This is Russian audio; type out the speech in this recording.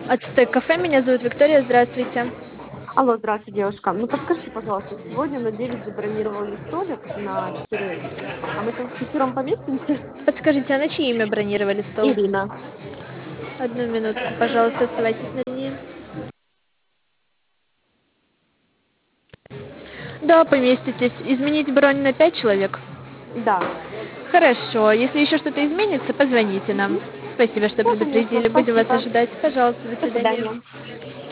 Ацтек кафе, меня зовут Виктория, здравствуйте. Алло, здравствуйте, девушка. Ну, подскажите, пожалуйста, сегодня на 9 забронировали столик на 4, а мы там вчетвером поместимся? Подскажите, а на чье имя бронировали стол? Ирина. Одну минутку, пожалуйста, оставайтесь на линии. Да, поместитесь. Изменить бронь на 5 человек? Да. Хорошо, если еще что-то изменится, позвоните нам. Мгм. Спасибо, что Да, конечно, предупредили. Будем вас спасибо. ожидать. Пожалуйста, до До свидания. свидания.